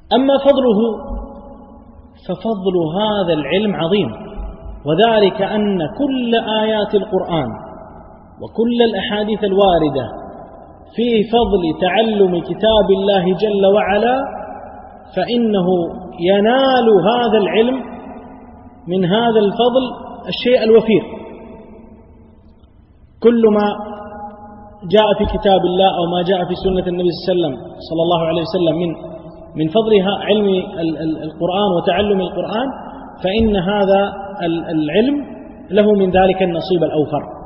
أما فضله ففضل هذا العلم عظيم، وذلك أن كل آيات القرآن وكل الأحاديث الواردة في فضل تعلم كتاب الله جل وعلا، فإنه ينال هذا العلم من هذا الفضل الشيء الوفير. كل ما جاء في كتاب الله أو ما جاء في سنة النبي صلى الله عليه وسلم من فضلها علم القرآن وتعلم القرآن، فإن هذا العلم له من ذلك النصيب الأوفر.